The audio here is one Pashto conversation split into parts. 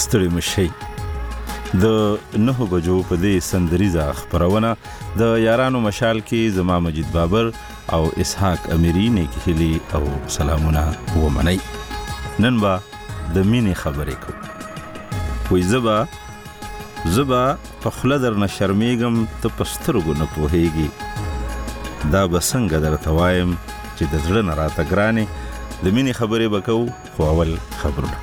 ستړي مشي. د 9 بجو په دې سندریزه خبرونه د یارانو مشال کې زما مجید بابر او اسحاق امیری نیکی هلی او سلامونه ومنئ. نن با د مینې خبرې کوو. وی زبا په خوله درنه شرمیږم، ته په سترګو نه پوهیږي. دا به څنګه درته وایم چې د زړه نه راته ګرانې. د مینې خبرې به کوو، خو اول خبرونه.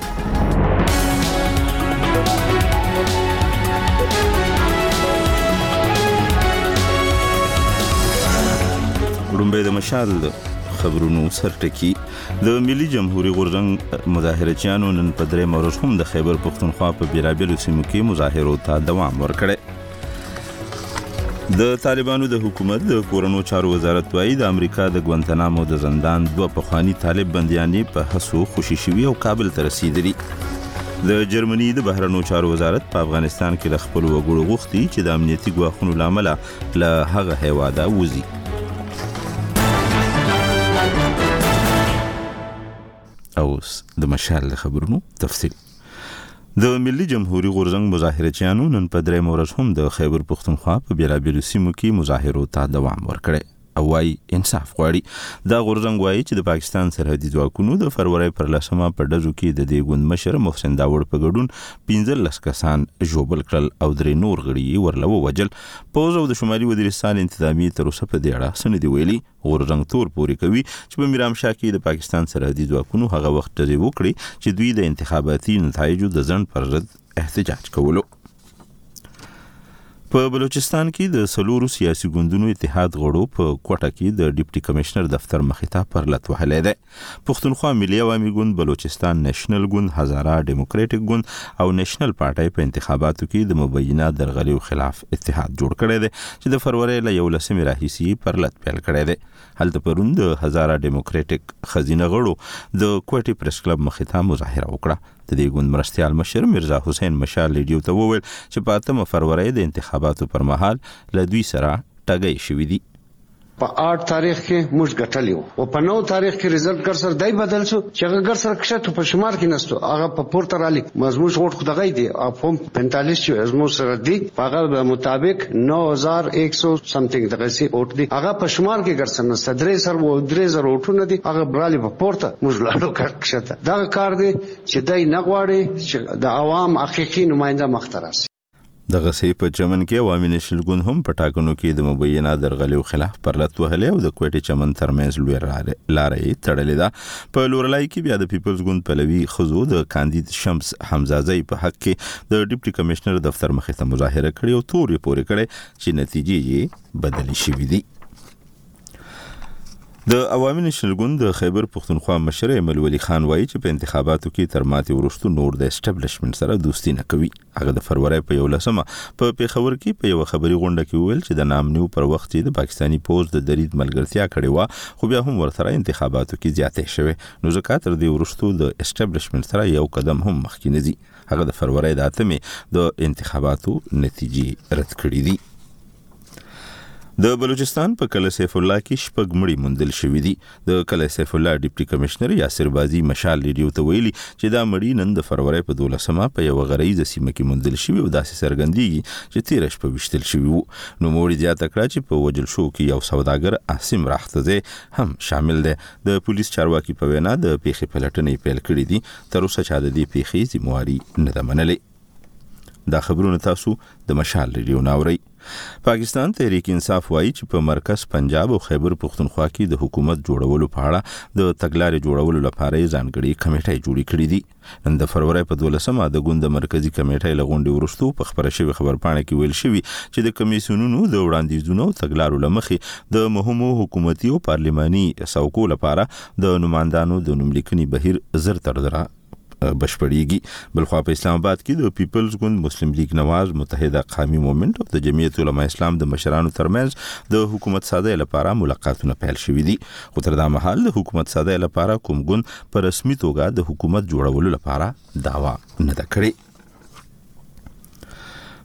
وړومبی د مشال خبرونو سرټکی. د ملي جمهوریت غورځنګ مظاهرچیانو نن په درې ورځ هم د خیبر پښتونخوا په بیلابیلو سیمو کې مظاهرو ته دوام ورکړی. د طالبانو د حکومت د کورونو چارو وزارت وايي د امریکا د ګوانتانامو د زندان 2 پخوانی طالب بنديانې په هڅو خوشي شوي او کابل ته رسیدلي. د جرمني د بهرنیو چارو وزارت په افغانستان کې د خپل وګړو غوښتي چې د امنیتي ګواښونو لامل له هغه هیواده وځي. اوس د مشال خبرونو تفصیل. د ملي جمهوریت غورځنګ مظاهرچیانو نن په درې ورځ هم د خیبر پښتونخوا په بیلابیلو سیمو کې مظاهرو ته دوام ورکړی او وايي انصاف غواړي. دا غورځنګ وايي چې د پاکستان سرحدي ځواکونو د فروری پر 10 په ډزو کې د دې ګوند مشر محسن داوړ په ګډون 15 کسان ژوبل کړل او 3 نور غړي ورله ووجل. پوز او د شمالي وزیرستان انتظامی تر اوسه په دې اړه سندې ویلي. غورځنګ تور پوري کوي چې په میرامشاه کې د پاکستان سرحدي ځواکونو هغه وخت ډزې وکړي چې دوی د انتخاباتي نتایجو د ځنډ پر ضد احتجاج کولو. په بلوچستان کې د سلورو سیاسي ګوندونو اتحاد غړو په کوټه کې د ډیپټي کمشنر دفتر مخې ته پرلت وهلی دی. پښتونخوا ملي عوامي ګوند، بلوچستان نیشنل ګوند، هزاره ډیموکراټیک ګوند او نیشنل پارټي په انتخاباتو کې د مبینه درغلیو خلاف اتحاد جوړ کړی دی چې د فروری له 11 راهیسې پرلت پیل کړی دی. هلته پرون د هزاره ډیموکراټیک خزینه غړو د کوټي پریس کلب مخې ته مظاهره وکړه. د دې ګوند مرستیال مشر مرزا حسین مشال لیډیو ته وویل چې په 8 فروری د انتخاباتو پر مهال له دوی سره ټګۍ شوې دي. په 8 تاریخ کې موږ ګټلی وو او په 9 تاریخ کې رزلټ ګر سره دای بدل شو چې هغه ګر سره کښته په شمار کې نستو هغه په پورته رالي مزموږ وټ خدای دی او فهم 45 چې ازمو سره دی هغه مطابق 9100 سمثینګ دغه سي وټ دی هغه په شمار کې ګر سره نست 3000 وټونه دي هغه برالي په پورته موږ لاړو کښته دا کار دی چې دای نه غواړي چې د عوام حقيقي نماینده مخترس. دغه سي په چمن کې عوامي نشل ګوند هم په ټاکنو کې د مبینه درغلیو خلاف پرلت وهلی او د کوټي چمن ترمنځ لوی لارې تړلې ده. په لورلای کې بیا د پیپلز ګوند پلوي خزو د کاندید شمس حمزازی په حق کې د ډیپټي کمشنر دفتر مخې ته مظاهره کړې او تورې پورې کړې چې نتیجې یې بدلې شوې دي. د عوامي نشل ګوند د خیبر پښتونخوا مشر ایمل ولی خان وایي چې په انتخاباتو کې تر ماتې وروسته نور د اسټابلیشمنت سره دوستي نه کوي. هغه د فروری په 11 په پیښور کې په یو خبري غونډه کې ویل چې د نامنیو پر وخت د پاکستانی پوز د درید ملګرتیا کړې و خو بیا هم ورسره انتخاباتو کې زیاتې شوه نو ځکه تر دې وروسته د اسټابلیشمنت سره یو قدم هم مخکې نه دي. هغه د فروری د 8 د انتخاباتو نتیجې رد کړې دي. د بلوچستان په کله سیف الله کې شپږ مړي موندل شوې دي. د کله سیف الله ډیپټي کمشنر یاسر بازی مشال لیډیو ته ویلي چې دا مړي نن د فروری په 12 په یو غریزه سیمه کې موندل شوي او داسې څرګندېږي چې 13 په وشتل شوي وو. نو موري زیاته کړه چې په وجل شو کې یو سوداګر عاصم راختزه هم شامل دی. د پولیس چارواکي په وینا د پیښې پلټنې پیل کړې دي. تر اوسه چا د دې پیښې ذمہواري نه ده منلې. دا خبرونه تاسو د مشال ریډیو ناورئ. پاکستان تحریک انصاف وایي چې په مرکز پنجاب او خیبر پښتونخوا کې د حکومت جوړولو په اړه د تګلارې جوړولو لپاره ځانګړي کمیټې جوړې کړې دي. نن د فروری په 12 د ګوند مرکزی کمیټې لغونډې ورستو په خبره شوی خبرپاڼه کې ویل شوی چې د کمیسیونونو د وړاندیزونو تګلارو لمخې د مهمو حکومتي او پارلماني څوکو لپاره د نمائندانو د نوملیکنې بهیر زر تر زره بشپړیږي. بلخوا په اسلام آباد کې د پیپلز ګوند، مسلم لیگ نواز، متحده قومي موومنت او د جمعیت علماء اسلام د مشرانو ترمنځ د حکومت ساده لپاره ملاقاتونه پیل شوي دي. خو تر دا مهال د حکومت ساده لپاره کوم ګوند په رسمي توګه د حکومت جوړولو لپاره دعوا نه ده کړې.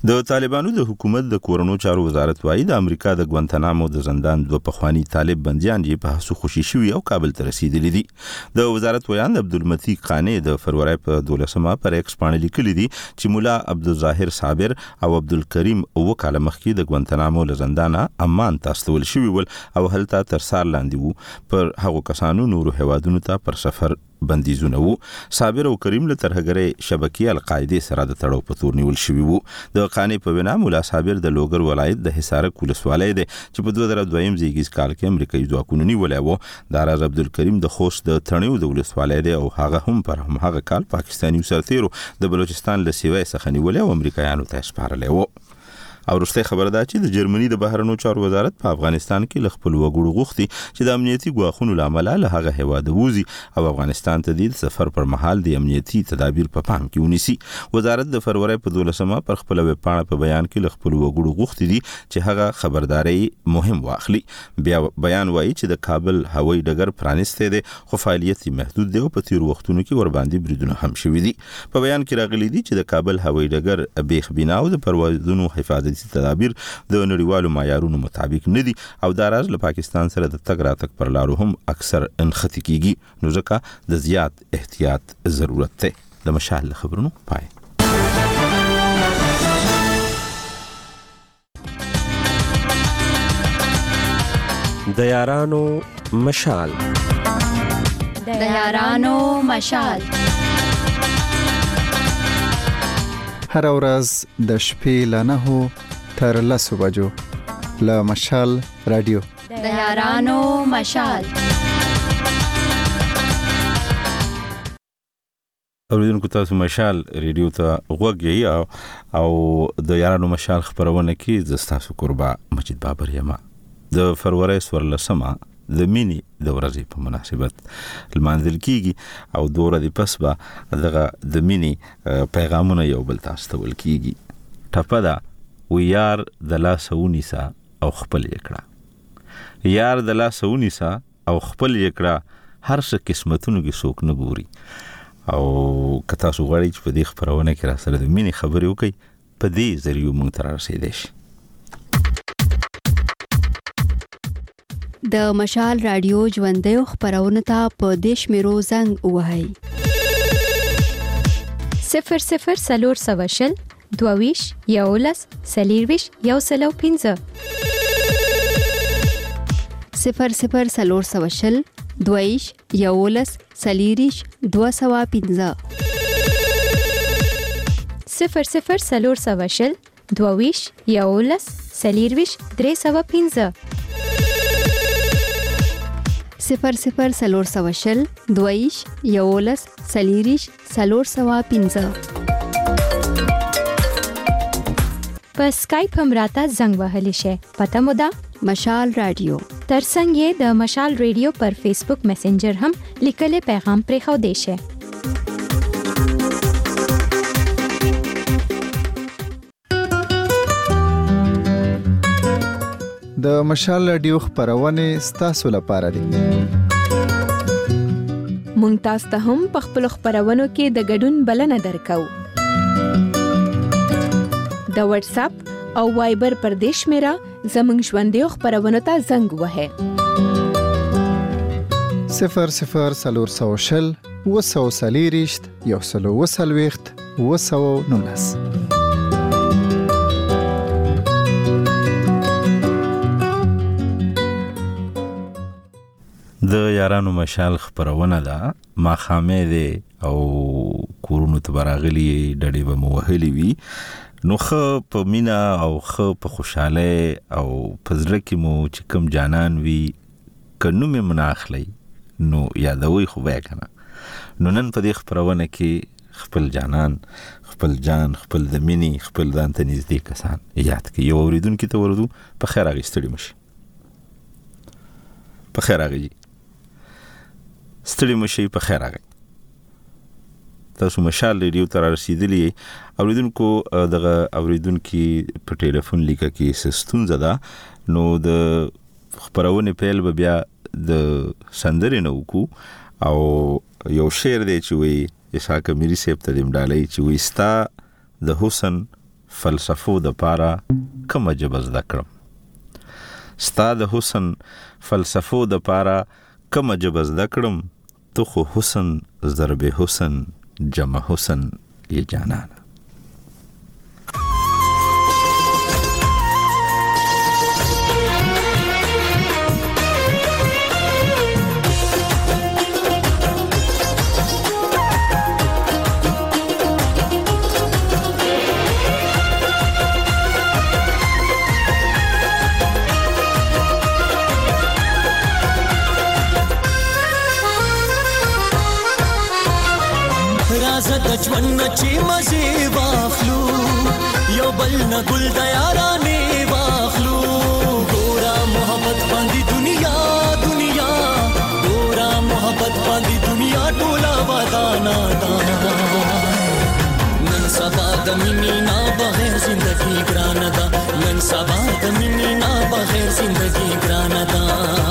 د طالبانو د حکومت د کورونو چارو وزارت وايي د امریکا د ګوانتانامو د زندان دوه پخوانی طالب بنديان یې په هڅو خوشي شوي او کابل ته رسیدلي دي. د وزارت ویان عبدالمتیق قانی د فروری په 12 پر ایکس باندې لیکلي دي چې مولا عبدالظاهر صابر او عبدالکریم وکاله مخکې د ګوانتانامو له زندانه امان تاستول شوي ول او هلته تر سار لاندې وو. پر هغو کسانو نورو هوادونو ته پر سفر بندیزونه وو. صابر او کریم له ترهګرۍ شبکې القاعده سره د تړاو په تور نیول شوي وو. د قانی په وینا مولا صابر د لوګر ولایت د حصارک ولسوالۍ دی چې په 2002 زیږیز کال کې امریکایي ځواکونو نیولای وو. د راز عبدالکریم د خوست د تڼیو د ولسوالۍ دی او هغه هم پر هغه کال پاکستاني سرتیرو د بلوچستان له سیوای څخه نیولای او امریکایانو ته سپارلای وو. او رسته خبره ده چې د جرمني د بهرنیو چارو وزارت په افغانستان کې ل خپل وګړو غوښتي چې د امنیتي ګواښونو لامل له هغه هیواد ووزي او افغانستان ته د سفر پر مهال د امنیتي تدابیر په پام کې ونیسي. وزارت د فروری په 12 پر خپل ویب پاڼه په بیان کې ل خپل وګړو غوښتي دي چې هغه خبرداري مهم واخلي. بیا بیان وایي چې د کابل هوایي ډګر پرانیسته دي خو فعالیت محدود دی او په تیر وختونو کې ور باندې بریدونه هم شوي دي. په بیان کې راغلي دي چې د کابل هوایي ډګر بیخ بنا او د پروازونو حفاظت تدابیر د نړیوالو معیارونو مطابق نه دي او دا راز له پاکستان سره د تګ راتګ پر لارو هم اکثر انختی کیږي. نو ځکه د زیات احتیاط ضرورت دی. د مشال خبرونو پای. د یارانو مشال. د یارانو مشال. هر ورځ د شپې له 9 تر 10 بجو له مشال رادیو. د یارانو مشال. اوریدونکو تاسو مشال ریډیو ته غوږی او د یارانو مشال خبرونه کې زستاسو قربا مجید بابر یما. د فروری 14 د مینی د ورځې په مناسبت لمانځل کیږي او دوره د پس به دغه د مینی پیغامونه یو بل تاسو ته ول کیږي. ټپه ده و یار د لاسه ونیسه او خپل یکړه. یار د لاسه ونیسه او خپل یکړه هر څه قسمتونو کې څوک نه ګوري. او که تاسو غواړئ چې په دې خبرونه کې را سره د مینې خبرې وکړئ په دې ذریعو موږ ته رارسېدی شي. د مشال رادیو ژوندیو خبرونه ته په دې شمیرو زنګ ووهئ 00 22 11 40 105 00 22 11 40 205 00 22 11 40 305 00 22 11 40 305 په سکایپ هم راته زنګ وهلی شي. پته مو ده مشال رادیو. ترڅنګ یې د مشال رادیو پر فیسبوک میسنجر هم لیکلي پیغام پرې خو دی شي. د مشال رادیو خبرونه ستاسو لپاره دي. مونږ تاسو ته هم په خپل خبرونو کې د ګډون بلنه درکو. د واتس اپ او وایبر پر دیش میرا زمنګ ژوندې خبرونه ته زنګ وهه 00 وسوسلیریشت یو سلو وسلويخت وسو نونس. د یارانو مشال خبرونه ده ما خامې ده او کورونو ته براغلی ډډې به موهلی وی. نو خو په مینا او خو په خوشاله او په زړه کې مو چې کوم جانان وی کنو مې مناخلی نو یادوي خو به کنه. نو نن په دې خبرونه کې خپل جانان خپل جان خپل د مینی خپل ځان ته نږدې کسان یاد کې یو اوریدونکو ته ورودو په خیر اغستړي مشي. په خیر اغي ستړي مشي په خیر اغي. تاسو مشال ریډیو ته رسیدلی اوریدونکو دغه اوریدونکو په ټلیفون لیکه کې سستون زده. نو د خبرونه پیل به بیا د سندرې نو کو او یو شعر دی چې وی اسحاق میری صاحب ته دیم ډالۍ چې وی ستا د حسن فلسفو د پاره کومه ژبه زده کړم ستا د حسن فلسفو د پاره کومه ژبه زده کړم تو خو حسن ضرب حسن جمع حسن یې جانانه ژوند چې مزه واخلو یو بل نه ګل د یارانې واخلو ګورا محبت باندې دنیا ګورا محبت باندې دنیا ټولا ودانا دا نن سبا د مینې نه بغیر زندگی ګران ده نن سبا د مینې نه بغیر زندگی ګران ده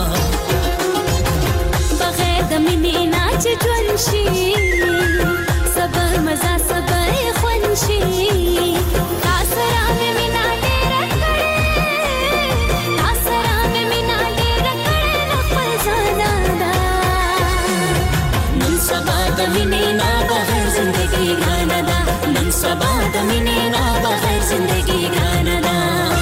بغیر د مینې نه چې ژوند شي صبر مزا صبر خوانشي تاسرا مې مینا ډېر کړې تاسرا مې مینا ډېر کړې خپل ځانا دا نن سبا د مینې نه بغیر زندگی ګران ده نن سبا د مینې نه بغیر زندگی ګران ده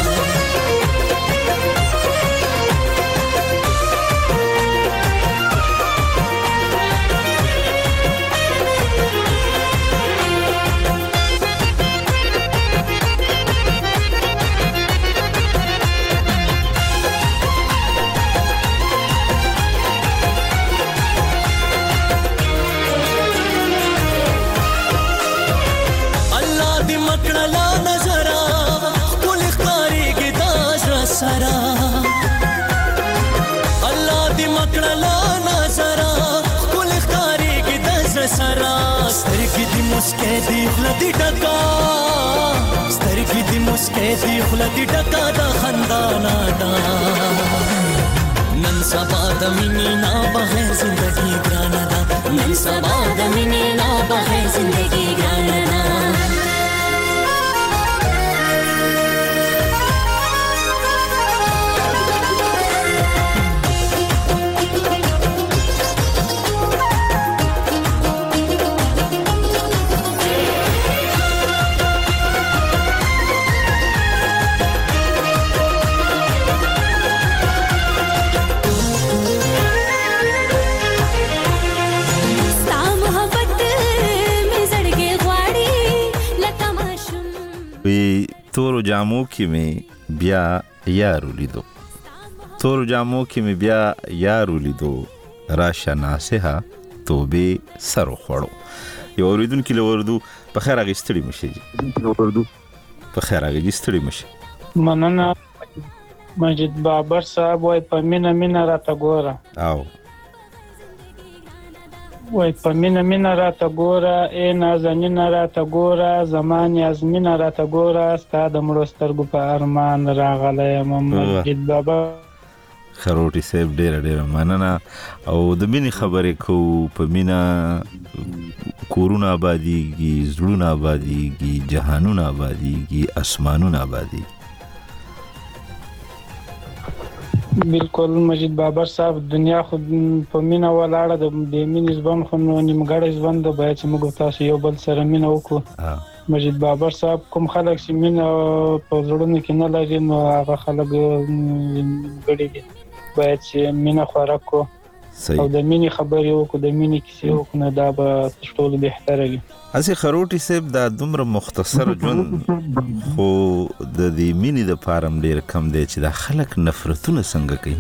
مسکے دی خلدی ډکا سترګې دی مسکے دی خلدی ډکا د خندانا دا نن سبا د مینې نه بغیر زندگی ګران ده نن سبا د مینې نه بغیر زندگی ګران ده تورو جامو کې می بیا یارو لیدو تورو جامو کې می بیا یارو لیدو راشه ناسها توبه سر خوړو یو اوریدون کې لوردو په خیر هغه ستړي مشي لوردو په خیر هغه ستړي مشي مننه مجید بابر صاحب وای په مینا راته ګوره او وای په مینا راته ګوره ای نازنینه راته ګوره زمان یازمینه راته ګوره ستا د مړو سترګو په ارمان راغلی یم مجید بابا خروټي صاحب ډېره مننه او د مینې خبرې کوو په مینا کورونه آبادیږي زړونه آبادیږي جهانونه آبادیږي اسمانونه آبادیږي بالکل مجید بابر صاحب دنیا خو په مینا ولاړه د مینې ژوند خو نو نیمګړی ژوند دی باید چې موږ تاسو یو بل سره مینه وکړو مجید بابر صاحب کوم خلک چې مینه په زړونو کې نه لري نو هغه خلک ګړي دي باید چې مینه خوره کړو او د مینې خبرې وکړو د مینې کیسې وکړو نو دا به تر ټولو بهتره وي اسې خروټي صاحب دا دومره مختصر ژوند خو د دې مینې د پاره ډېر کم دی چې دا خلک نفرتونه څنګه کوي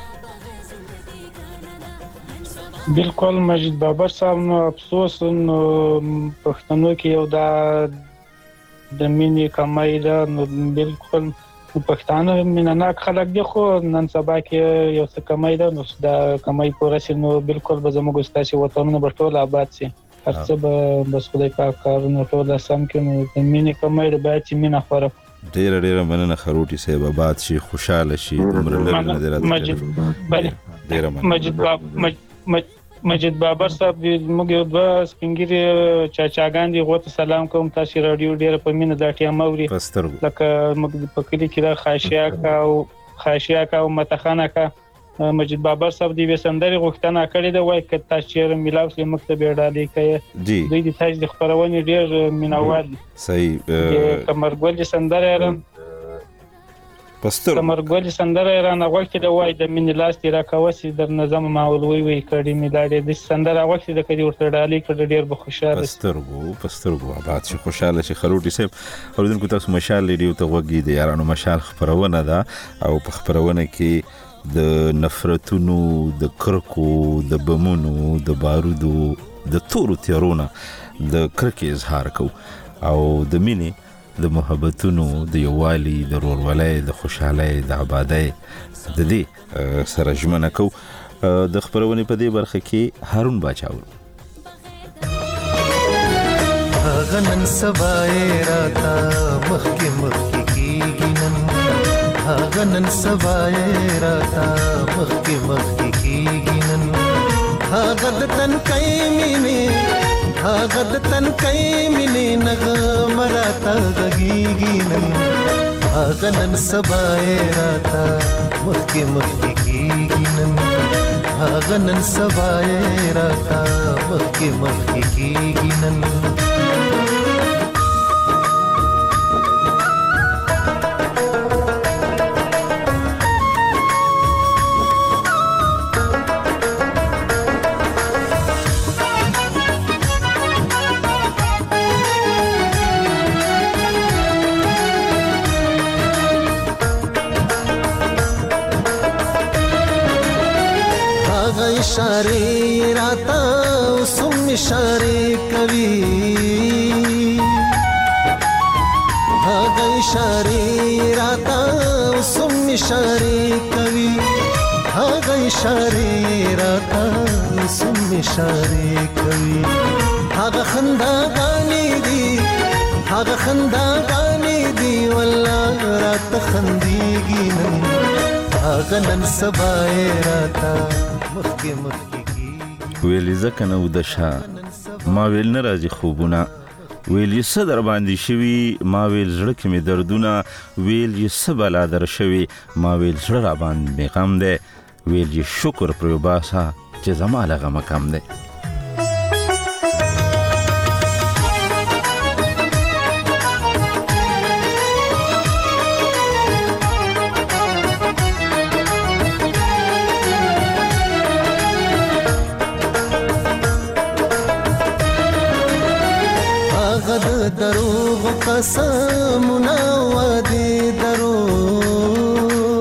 بالکل مجید بابر صاحب نو افسوس نو پښتنو کې یو دا د مینې کمای ده نو بالکل پښتانه مینناک خلک دي خو نن سبا کې یو څه کمای ده نو دا کمای پوره شي نو بالکل به زموږ ستاسو وطنونه به ټول آباد شي هر څه به بس خدای پاک کارونه ټول سم کړي نو د مینې کمای ده باید چې مینه خوره ډېره مننه خروټي صاحب آباد شي خوشاله شي دومره لري نه دی راځي مجید بابر صاحب موږ یو دوه سپینګری چاچاګان دي غوته سلام کوم تاسو رادیو ډیر په مینه دا ټیم اوري لکه موږ په کلی کې دا خاشیا کا او متخانه کا مجید بابر صاحب دی وسندري غوښتنه کړې ده وای ک تاسو چې ملاو سره مکتب ډالې کوي جی دوی د تاسو د خبرونه ډیر مینوال صحیح کمرګل سندره رن پستر کمرګل سندره رانه وخت د وای د مين لاس تیرا کوسي د نظم ماولوي وی کړي میلاډي د سندره وخت د کړي ورته ډالې کړي ډیر به خوشاله پسترګو آباد شي خوشاله شي خروټي صاحب اوریدونکو تاسو مشال ریډیو ته وګورئ د یارانو مشال خبرونه ده او په خبرونه کې د نفرتونو د کرکو د بمونو د بارودو د تورو تیرونه د کرکې اظهار کو او د مینې د محبتونو د یووالي د رورولۍ د خوشحالۍ د آبادۍ د دې سره ژمنه کو د خبرونې په دې برخه کې هارون باچاور غنن سبای راتا مخکې مخکې کیږي نن غنن سبای راتا مخکې مخکې کیږي نن هغه د تن کای مینه هغه د تن کای مینه نغمه راتا غږیږي نن هغه نن سبای راتا مخکې مخکې کیږي نن هغه نن سبای راتا مخکې مخکې کیږي نن इशारे राता सुम इशारे कवि हाँ इशारे राता सुम इशारे कवि हाँ इशारे राता सुम इशारे कवि हाँ खंदा गाने दी हाँ खंदा गाने दी वल्ला रात खंदीगी हाँ नन सबाए राता ویلی زکه نو د شا ما ویل نه راځي خوبونه ویل یې صدر باندې شوی ما ویل زړه کې می دردونه ویل یې سبلا در شوی ما ویل زړه را باندې غم ده ویل یې شکر پر وباسا چې زما لغه مکم ده دروغ قسمنا ودي دروغ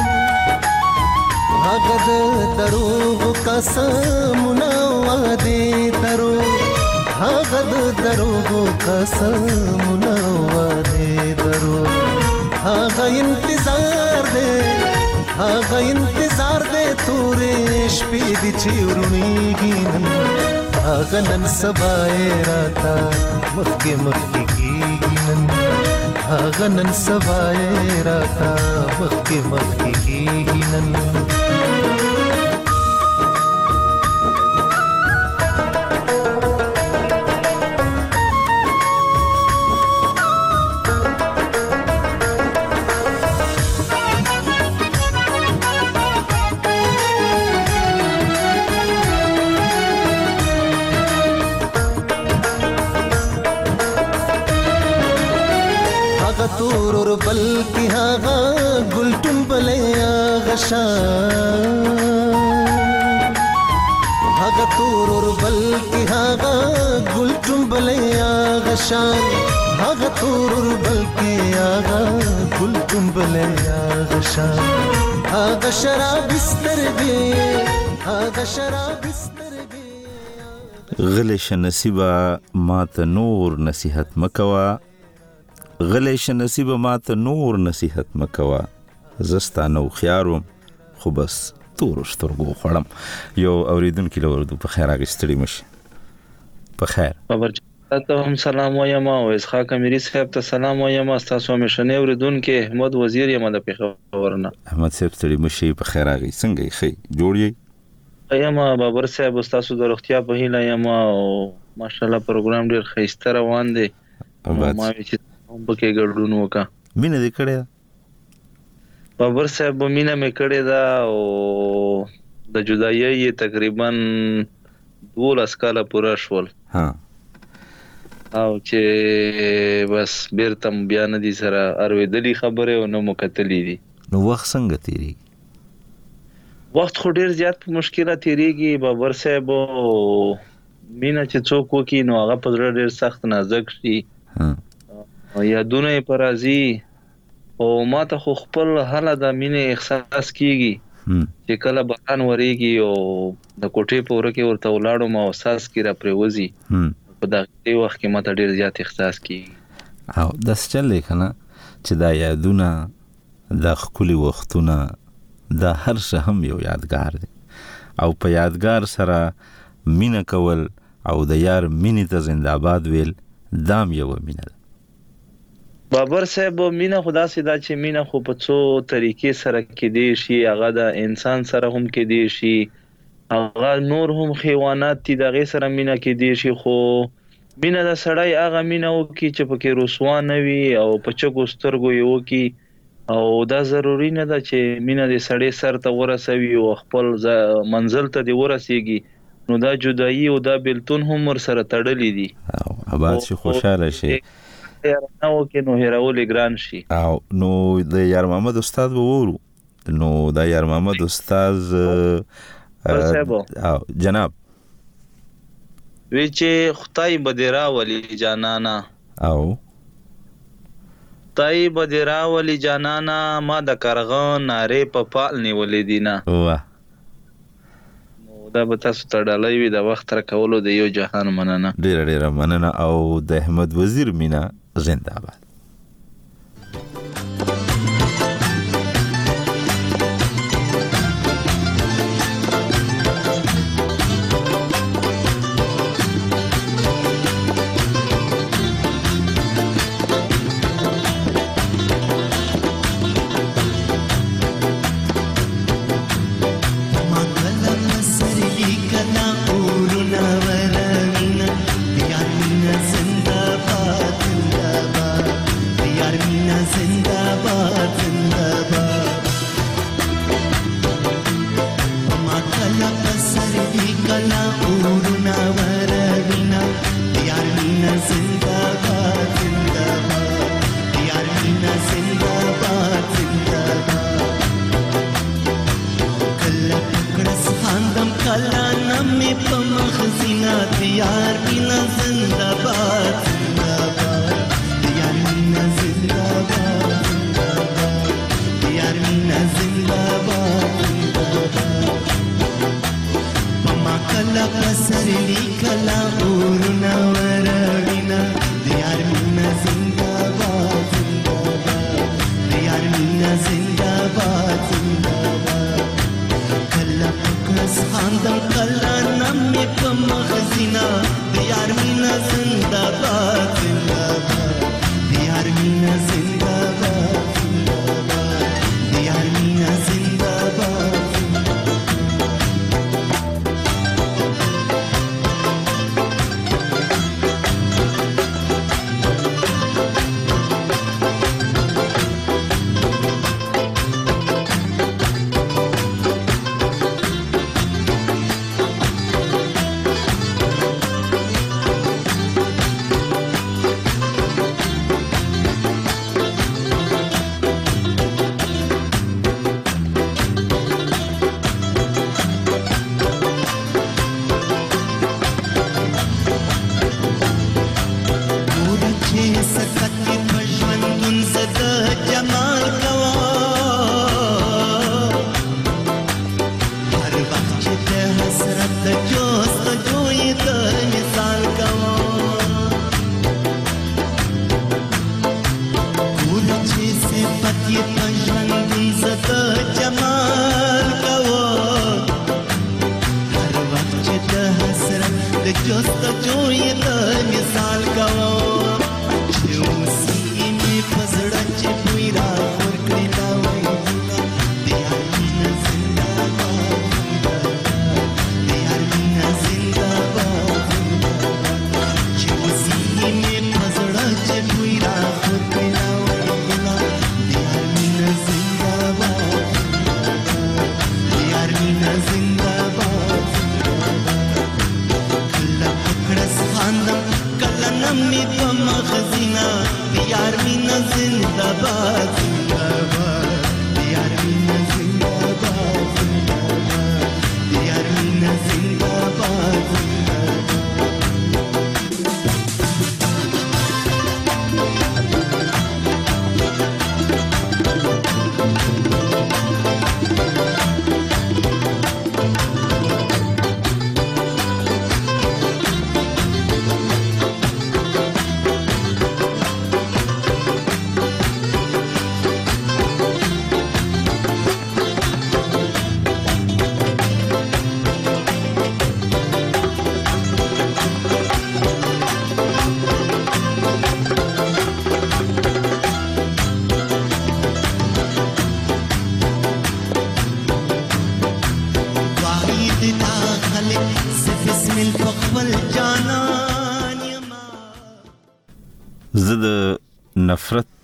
هغه دروغ قسمنا ودي دروغ هغه دروغ قسمنا ودي دروغ هغه انتظار دې تورې شپې دي چې ورونیږي هغه نن سبای راتا مخکې مخکې کیږي نن هغه نن سبای راتا مخکې مخکې کیږي نن تورور بلکی هاغا گلتون بلیا غشان هاغا تورور بلکی هاغا گلتون بلیا غشان هاغا تورور بلکی هاغا گلتون بلیا غشان هاغا شراب استرگی هاغا شراب استرگی غلش نصیبا ما ته نور نصیحت مکوا غلیش نصیب ما ته نور نصیحت مکوا زستا نو خياروم خو بس تور سترګو خړم یو اوریدونکو لوردو په خیر اگستړي مش په خیر خبر ته هم سلام وایم او اسحاق اميري صاحب ته سلام وایم تاسو مشنه اوریدونکو احمد وزیر یم د پیښورنه احمد صاحب ستړي مشي په خیر اگي څنګه خي جوړی یم بابر صاحب تاسو د روغتیا په هیله یم او ماشاءالله پروګرام ډیر ښایسته روان دی ما چې هم پکې ګډون وکړه. مینه دې کړې ده بابر صاحب؟ مینه مې کړې ده او د جدایي تقریبا 12 کاله پوره شول او چې بس بیرته بیا نه دي سره اورېدلې خبره او نه مو کتلې دي. نو وخت څنګه تیریږي؟ وخت خو ډیر زیات په مشکله تیریږي بابر صاحب. مینه چې څوک وکي نو هغه په زړه ډیر سخت نازک شي یادونه یې پر راځي او ما ته خو خپل حاله د مینې احساس کیږي چې کله باران وریږي او د کوټې په ور کې ورته ولاړو ما احساس کی را پریوزي په دغه وخت کې ما ته ډیر زیات احساس کیږي. او داس چلې کنه چې دا یادونه د خولي وختونه دا هر څه هم یو یادګار دی او په یادګار سره مینه کول او د یار مینې ته زنده‌باد ویل دام یو مینه ده. بابر صاحب مینه خدا سي دا چې مینه خو په څو طریقې سره کې دی شي هغه د انسان سره هم کې دی شي هغه نور هم حیوانات دي دغه سره مینه کې دی شي خو مینه د سړی هغه مینه وکي چې پکې رسوا نه وي او په چګو سترګو یو کی او دا ضروری نه ده چې مینه د سړی سر ته ورسوي او خپل منزل ته دی ورسیږي نو دا جدایي او دا بلتون هم ور سره تړلې دي او آباد شي خوشاله شي نو کې نو هراول ګران شي. او نو د یار محمد استاد وورو نو دا یار محمد استاد جناب وی چې خدای بدرا ولی جانانا او خدای بدرا ولی جانانا ما د کارغان ناره په پال نیولې دینا واه نو دا به تاسو ته ډالۍ وي د وخت را کولو د یو جهان مننه. ډیر مننه او د احمد وزیر مینا زنده‌باد.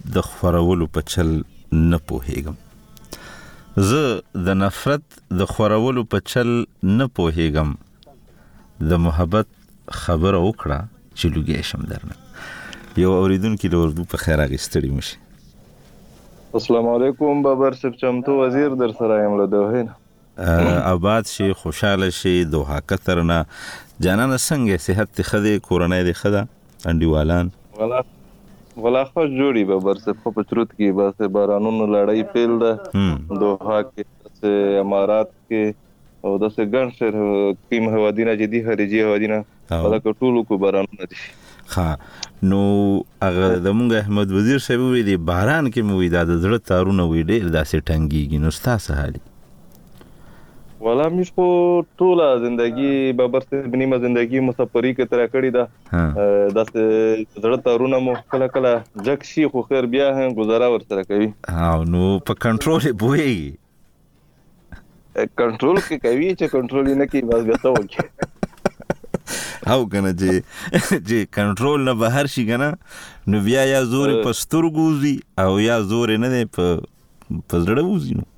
د خورولو په چل نه پوهیږم. زه د نفرت د خورولو په چل نه پوهیږم. د محبت خبره وکړه چې لوګی شم درنه. یو اوریدونکي له اردو په خیر اغستړي مشي. السلام علیکم بابر صاحب، چمتو وزیر در سره یم له دوحه. آباد شي، خوشاله شي، دوحه کترنه. جانانه څنګه صحت خده کورنۍ د خده انډیوالان ولا خو جوړي بابر صاحب په چروت کې بس بارانونو لړۍ پیل ده دوحه کې امارات کې او د سګن شهر کې مهودینه جدي خارجي هودینه دا ټولو کو بارانونه دي. ها نو هغه د مونږ احمد وزیر صاحب وی دی باران کې مو دا د زړه تارونه وی ډیر داسې ټنګيږي. نو ستاسو حالي ولا مش په ټوله زندگی بابر صاحب نیمه زندگی مسافری کې تر کړی دا داسې زړه تارونه مو کله کله جک شي خو خیر بیا هم گزاره ور سره کوي. ها نو په کنټرول بوي کنټرول کې کوي چې کنټرول نه کوي بس غته وکي او کنه چې کنټرول نه بهر شي کنه نو بیا یا زور په سترګوزي او یا زور نه په زړه وزي. نو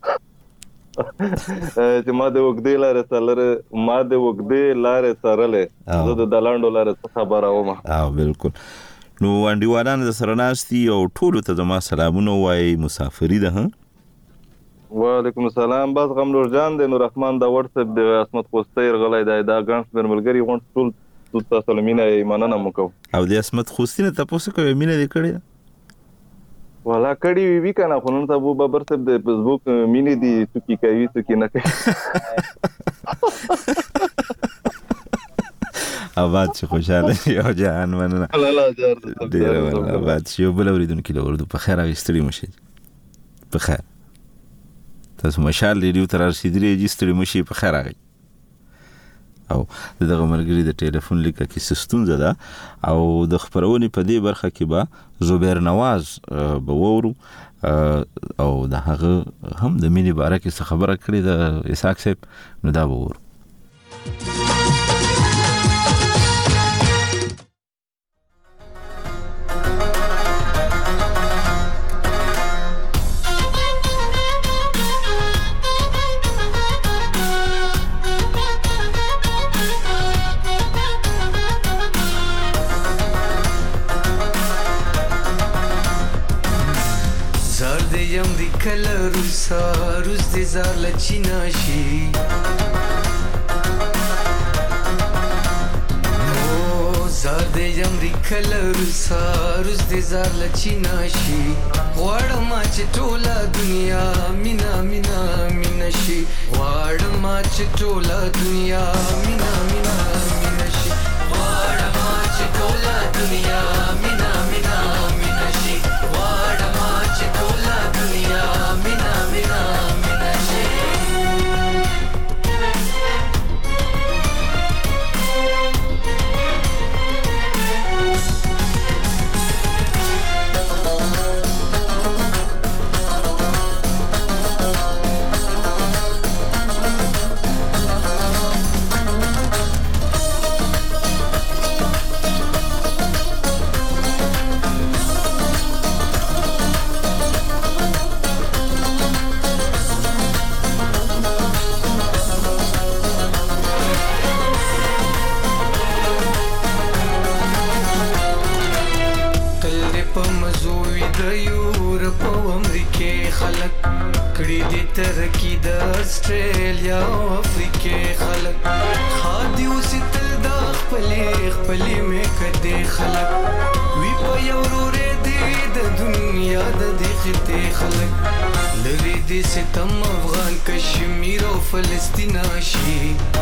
چې ما د وګدې لارې سره زه د دلاندو لارې خبره وم. بالکل. نو انډیوالان د سره ناستي او ټولو ته زما سلامونه وایي. مسافری ده. وعلیکم السلام. بس غم نور جان د نور رحمان دا واتس اپ د اسمت خوستیر غلای دا ګانس مرملګری غون ټول تاسو لمینه ایمانه مکو او د اسمت خوستینه تاسو کوي مینه دې کړی ولا کړي وی کنه خو نن تاسو بابر صاحب د فیسبوک مینه دي څوکي کوي څوکي نه کوي. آباد چې خوشاله یو جهان مننه. الله جار ډیر آباد یو بل اوریدونکو له اردو په خیر راستړي مشي. په خیر تاسو مشال ریډیو تر رسیدلې جستړي مشي. په خیر راغی. او دغه مرګري د ټلیفون لیکه کې سستونزه ده او د خبرونې په دې برخه کې به زبیر نواز به وورو او د هغه هم د مینې باره کې څه خبره کړې د اسحاق صاحب. نو دا به وورو. روز دې زار لچینا شي او زار دې امریکا لروسا روز دې زار لچینا شي غواړم چې ټوله دنیا مینا مینا مینا شي غواړم چې ټوله دنیا مینا مینا مینا شي غواړم چې ټوله دنیا مینا مینا مینا شي غواړم چې ټوله دنیا مینا مینا مینا شي. ترکی د استرالیا او افریقا خلک خادي وستل د خپلې مې کده خلک وی په یورورې دې د دنیا د دې خته خلک لری دې ستم افغان کشمیر او فلسطین شي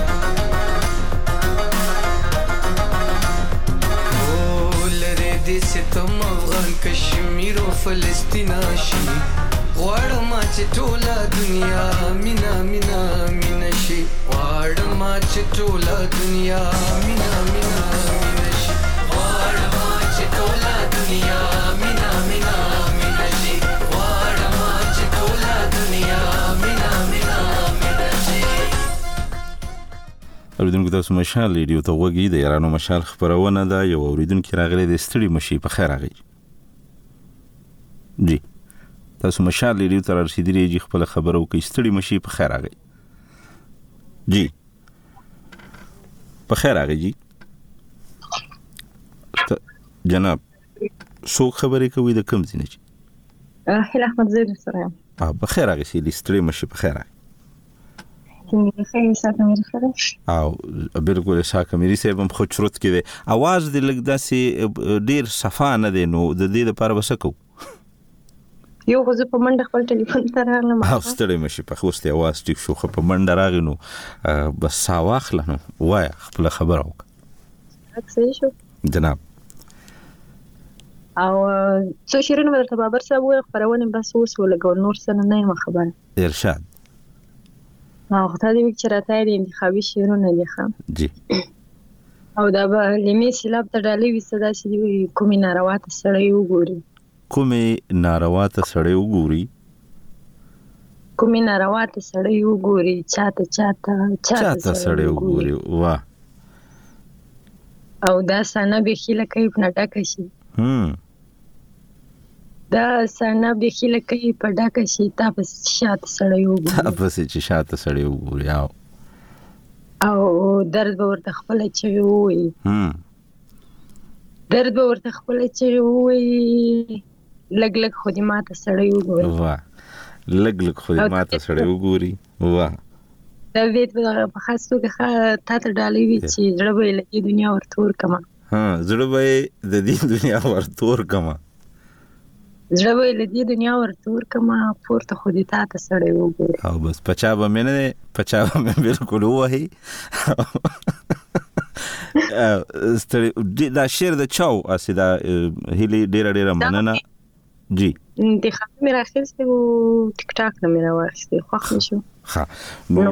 او لری دې ستم افغان کشمیر او فلسطین شي غواړم چې ټوله دنیا مینا مینا مینا شي غواړم چې ټوله دنیا مینا مینا مینا شي غواړم چې ټوله دنیا مینا مینا مینا شي غواړم چې ټوله دنیا مینا مینا مینا شي. اوریدونکو تاسو مشال ریډیو ته وګورئ. د ایرانو مشال خبرونه ده. یو اوریدونکو راغلی د ستړي مشي. په خیر راغی. جی تاسو مشال ریډیو تر رسیدلی جی خپل خبرو کې ستړي مشي په خیر راغی جی په خیر راغی جی جناب سو خبرې کوي د کوم ځای نه هله احمد زید سره په خیر راغی سي ستړي مشي په خیر راغی څنګه خیر ساته مې خبره او بالکل ساکه مې سه هم خو چروت کې دی आवाज د لګ داسې ډیر صفا نه دی نو د دې لپاره وسکو یو غوځ په منډه خپل ټلیفون ته راغلم او ستړي مشي په خوسته आवाज ټیک شو خو په منډه راغی نو بس ساواخله نو وای خپل خبره وک صحیح شو جناب او څو شیرونه ورته بابر صاحب وي خبرونه بس اوس ولګول نور څه نه ما خبره ارشاد او خدای دې چې راته دې انتخابي شیرونه دي خام جی او دا به لمې سیلاب ته ډالې وسدا چې کومې نارواته سړی وګوري کومې نارواته سړی وګوري چاته سړی وګوري واه او دا سنه به خله کوي په ډاکه شي دا سنه به خله کوي په ډاکه شي تاسو شاته سړی وګوري او درد به ورته خپل چي وي لګ خدمات سړی وګوري واه لګ خدمات سړی وګوري واه دا ویت په خاصو کې تا ته ډالې وی چې زړه به له دنیا ورتور کما زړه به د دې دنیا ورتور کما پورته خو دې تا ته سړی وګوري او بس پچا به مې بالکل وਹੀ دا شعر د چاو اسدا هلي ډېر مننه جی انتخاب مې راخېسته او ټیک ټاک نه مې راوښته خوښ شو ها نو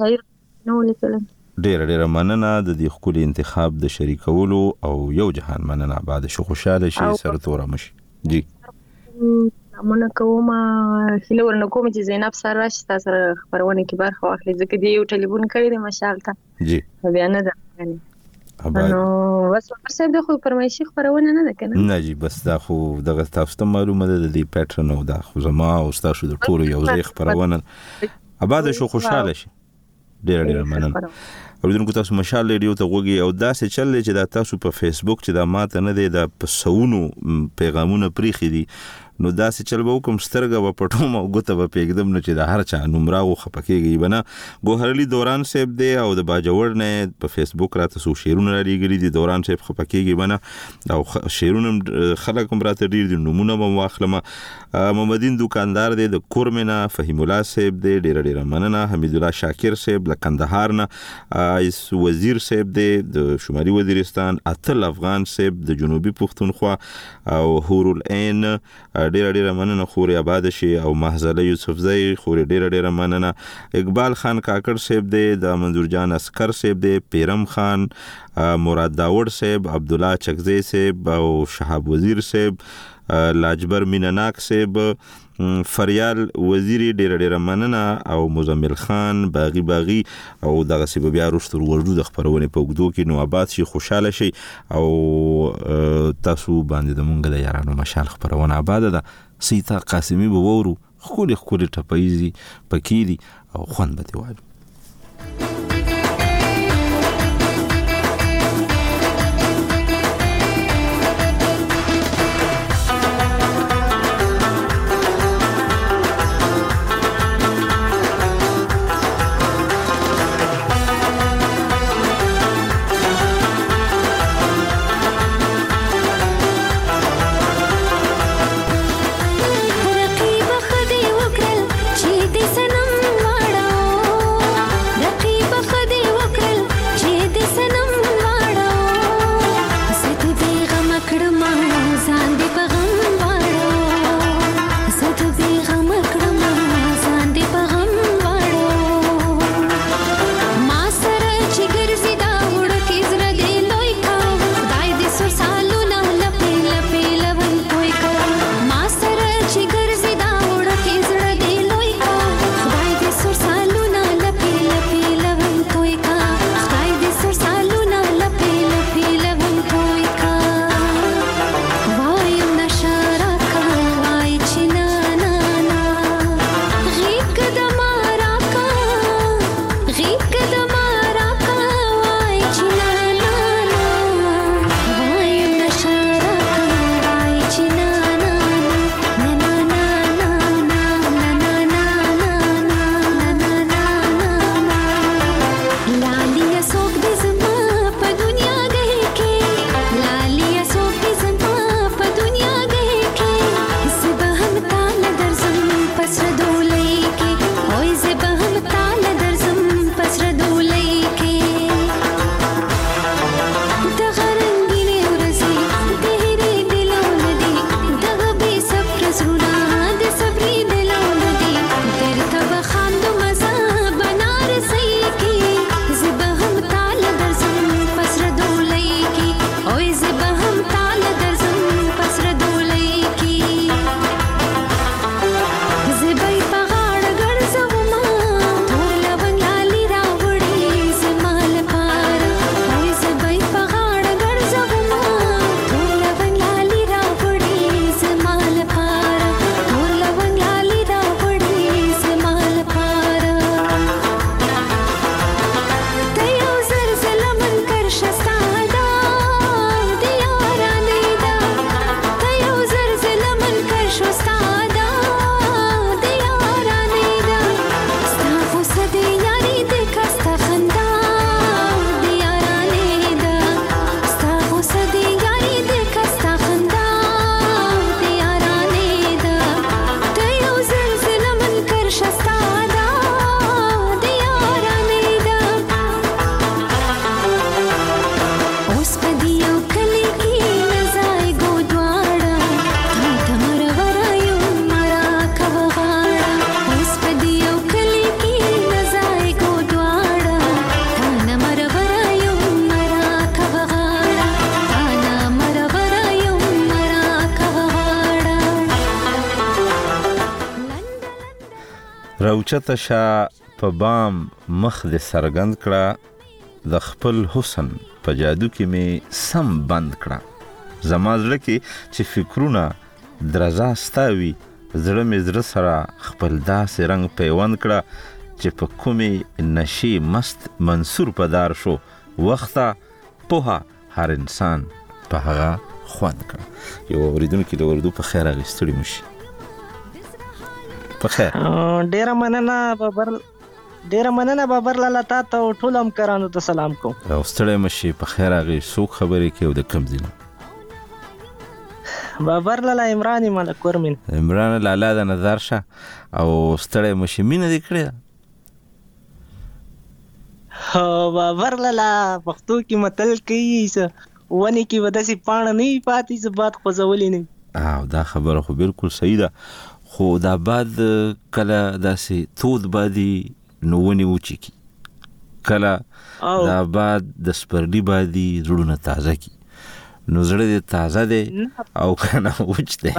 ډېر مننه د دې خپل انتخاب د شریکولو او یو جهان مننه بعد شو خوشاله شي سره تور مشي جی مونږ کومه خلک ورنکوم چې زینب سره راشي تاسو خبرونه کې برخه واخلي ځکه دی یو ټلیفون کړی د مشال ته جی بیا نه ده نو بس ورسې د خو پرمایشي خبرونه نه ده کنه نه جی بس دا خو دغه تاسو ته معلومه ده د دې پیټرن او دا خو زما او تاسو د ټولو یو ځای خبرونه اباد شو خوشاله شي ډېر مننه اوریدونکو تاسو مشال ریډیو ته وګورئ او دا څه چل چې دا تاسو په فیسبوک چې دا ماته نه دی دا په سونو پیغامونه پریخي دي نو دا څه چل به کوم سترګه و پټوم او ګوته به پیګدم نه چې دا هر چا نمراغو خپکیږي بنا ګوهرلی دوران صاحب دی او د باجوړ نه په فیسبوک راته سو شیرونه لري دي دوران صاحب خپکیږي بنا او شیرونه خلک هم راته ډیر دي نمونه مو واخلمه محمدین دکاندار دی د کورمنا فهیم الله صاحب دی ډیر مننه حمید الله شاکر صاحب له کندهار نه ایس وزیر صاحب دی د شمالي وزیرستان اتل افغان صاحب د جنوبي پښتونخوا او حور العين ډیر مننه خوري آباد شي او محزله یوسفزئی خوري ډیر مننه اقبال خان کاکړ صاحب دی د منظور جان اسکر صاحب دی پیرم خان مراد داوود صاحب عبد الله چکزی صاحب او شهاب وزیر صاحب لاجبر مینناک صاحب فریال وزیری ډیر مننه او مزمل خان باغی او دغه سی بیا رښتور ورډو د خبرونه په وګدو کې نو آباد شي خوشاله شي او تاسو باندې د مونږ د یارانو مشال خبرونه آباد ده سیتا قاسمی به وورو خو ټپایزي پکېدي او خوان به دی وایو رقیب خدي وکړل چې دې سنم واړو شستادا د یارانې دا اوس په دې یو کلی کې نزای ګو دواړه تا ته مرور یو مرا کوه غاړه اوس په دې یو کلی کې نزای ګو دواړه تا نه مرور یو مرا کوه غاړه تا نه مرور یو مرا کوه غاړه راوچته شا په بام مخ دې سرګند کړه د خپل حسن په جادو کې می سم بند کړه زما زړه کې چې فکرونه درزا ستاوي زړه می زړه سره خپل داسې رنگ پیوند کړه چې په کومې نشي مست منصور پدار شو وخته پوها هر انسان په هغه خوند کړه یو اوریدونکو له اردو په خیر اغستړي مشي په خیر ډیره مننه بابر لالا تا ته ټول همکارانو ته سلام کوم او ستړی مشي په خیر هغه څوک خبرې کوي او د کم ځینو بابر لالا عمران ملک ورمن عمران لالا د نظر شه او ستړی مشي مینه دې کړې بابر لالا پښتو کې متل کوي ونی کې وداسي پاڼه نه پاتې ز باد خوځولې نه او دا خبره خو بالکل صحیح ده خو دا بعد کله داسې تود بادي نو ونی وچی کی کله دا بعد د سپرلی بادي زړونه تازه کی نو زړه دې تازه دی او کنه وچ دی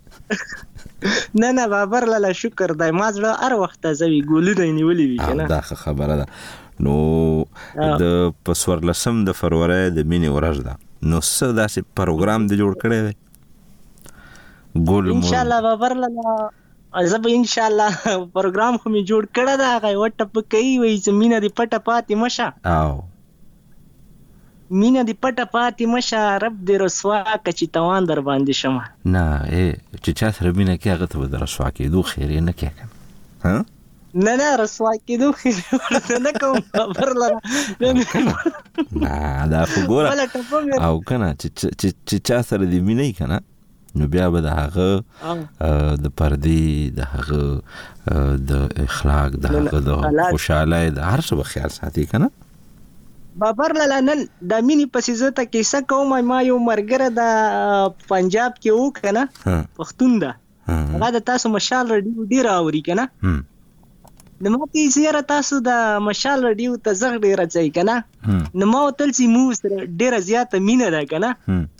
نه بابر لالا شکر دای ما زړه هر وخت تازه وی ګولونه نیولې وی کنه دا خبره ده نو د پسور لسم د فروری د مینې ورځ ده نو څه داسې پروګرام دې جوړ کړی دی ګول ان شاء الله بابر لالا زب ان شاء الله پروګرام خو می جوړ کړه دا غي وټه پکې وي زمينه دی پټه پاتې مشه او مینه دی پټه پاتې مشه رب دې رسوا کچې توان در باندې شمه نه چې چا سره مینه کې هغه ته در رسوا کې دوه خیر نه کې ها نه رسوا کې دوه خیر نه کوم بابر لالا نه دا خو ګوره او کنه چې چا سره دې مینه کنه نو بیا به د هغه د پردې د هغه د اخلاق د هغه د خوشاله د هر څه خیال ساتي کنه بابر لالا نن د مینی پسې زته کیسه کوم ما یو مرګره د پنجاب کې و کنه پښتون ده هغه د تاسو مشال رډیو ډیر اوري کنه نو ما ته زیاره تاسو د مشال رډیو ته زغ ډیر ځای کنه نو ما تل سي مو ډیر زیاته مینه ده کنه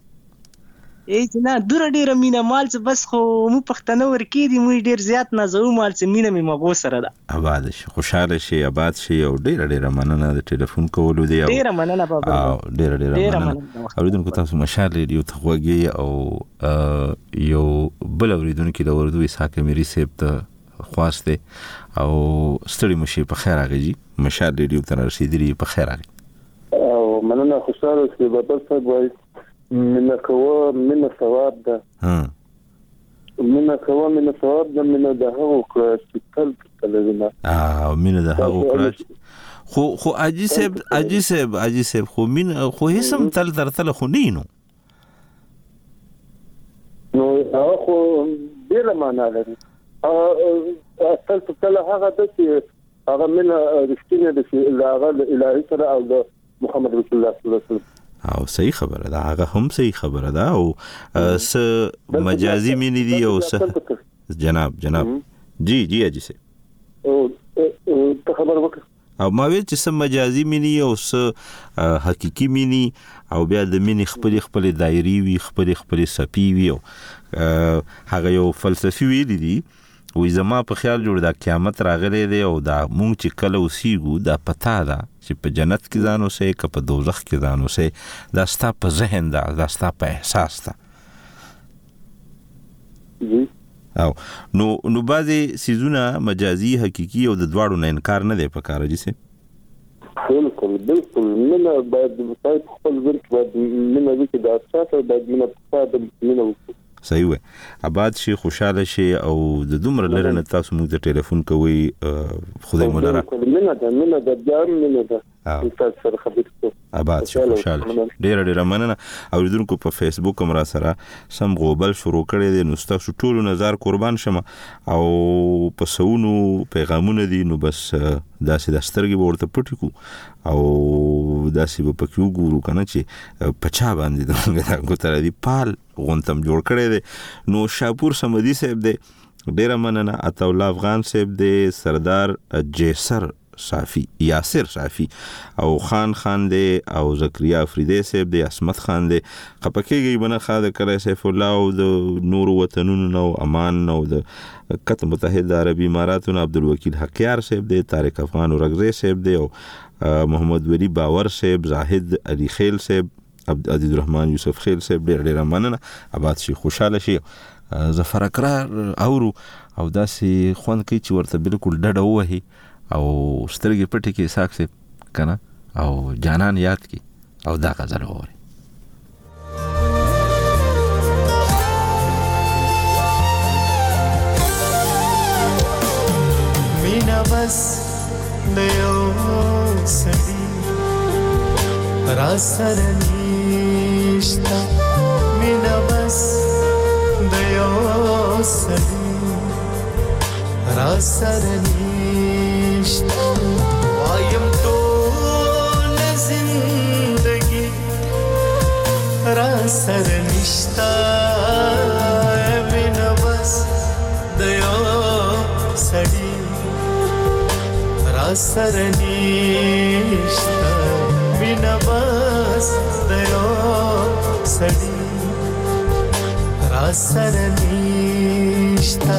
نه دور ډیر مینه مال څه بس خو مو پښتنه ورکی دي مو ډیر زیات نازو مال څه مینه می مغو سره ده آباد شي خوشاله شي آباد شي او ډیر مننه د ټلیفون کولو دی ډیر مننه بابا ډیر مننه اوریدونکو تاسو مشال ریډیو ته وګورئ او یو بل اوریدونکو د اردو اسحاق میری صاحب ته خواسته او ستړي مشي په خیر راغی مشال ریډیو ته رسیدلی په خیر راغی او مننه خوشاله شي بابا صاحب وای مینه کوه مینه ثواب ده مینه کوه مینه ثواب ده مینه ده هغه چې تل تلوینه مینه ده هغه خو اجي صاحب خو مینه خو هیڅ تل تل خو نه نو هغه خو ډیر معنا لري تل هغه د چې هغه مینه رښتینه ده چې هغه الهي سره او د محمد رسول الله صلی الله علیه وسلم او صحیح خبره ده هغه هم صحیح خبره ده او س مجازي مینې دي او س جناب جی اجي سي او ته خبر وکړه او ما ویل چې سم مجازي مینې او س حقيقي مینې او بیا د مینې خپل دایري وي خپل سپي وي او هغه یو فلسفي ویل دي وې زما په خیال جوړ دا قیامت راغلی دی او دا مونږ چې کله اوسېږو دا پتا ده چې په جنت کې ځان اوسې که په دوزخ کې ځان اوسې دا ستا په ذهن ده دا ستا په احساس ده او نو بعضې څیزونه مجازي حقیقي او د دواړو نه انکار نه دی پکار جي سي بالکل مینه باید خپل ځل کې باید مینه وکړي د اساس باید مینه په د مینه وکړي صحیح وي. آباد شي، خوشاله شي او د دومره لري نه تاسو موږ ته ټلیفون کوي. خدای مو لره. مینه د جام مینه ده. تاسو سره خبرې کوم. آباد شي، خوشاله. ډېر مننه. اوریدونکو په فیسبوک هم را سره سم غوبل شروع کړی دی، نو تاسو ټول نظر قربان شمه او په سونو پیغامونه دي، نو بس داسې د سترګې ورته پټی کو او داسې په پکیو ګورو کنه چې پچا باندې دا ګوتره دی پال غونتم جوړ کړی دی. نو شاپور سمدي صاحب دی، ډیر مننه. عطا الله افغان صاحب دی، سردار جیسر صافی، یاسر صافی او خان دی او زکریا افریدی صاحب دی، اسمت خان دی. خپکیږي بنه خاله کړی سیف الله او د نور وطنونو نو امان نو د قطر متحده عربی اماراتونو عبدالوکیل حقیار صاحب دی، طارق افغان اورغزی صاحب دی او محمد ولی باور صاحب، زاهد علی خیل صاحب، عبد الرحمن یوسف خیل صاحب. ډیر مننه. آباد شي، خوشاله شي. ظفر اقرار اورو او داسې خوند کوي چې ورته بالکل ډډه وهي او سترګې پټې کې ساک سي کنه او جانان یاد کی او دا غزل ووري. مینا بس دیو سړي را سره نشتا، مینا بس دیو سړي را سره نشتا، وایم ټول زندگی را سره نشتا، مینا بس دیو سړي را سره نشتا، مینا بس دیو سړي را سره نشتا.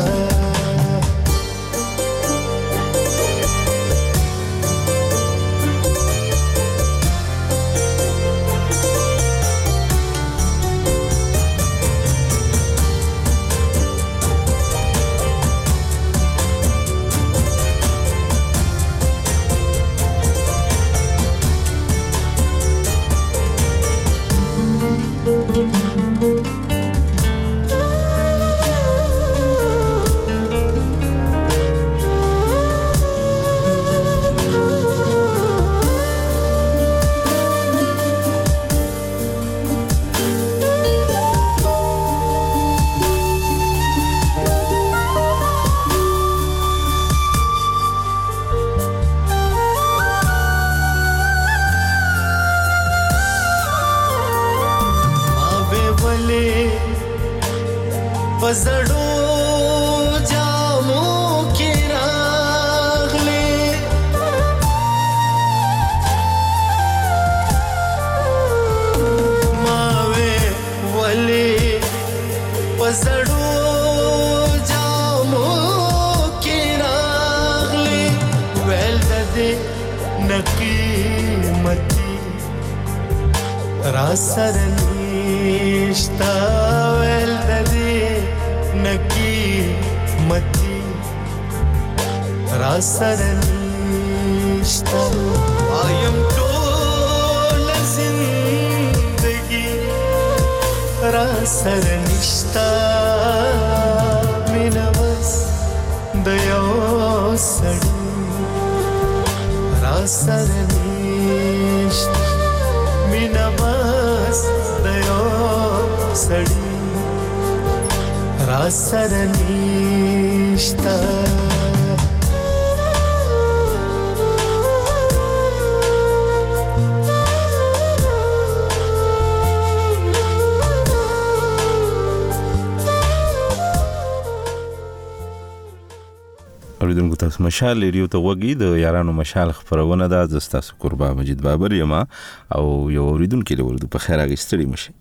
اوریدونکو تاسو مشال ریو ته وګی د یارانو مشال خبرونه ده. د تاسو قربا مجید بابر یم او یو اوریدونکو له ورته په خیر اغستړي مشه.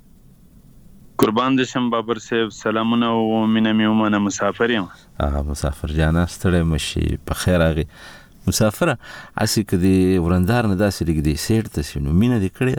قربان دې شم بابر صاحب، سلامونه او مینه میومنه. مسافر یم. مسافر جانا ستړی مشي په خیر اغه مسافر اسی کدي ورندار نه داسې لګدي سیټ ته شنو مینه دې کړی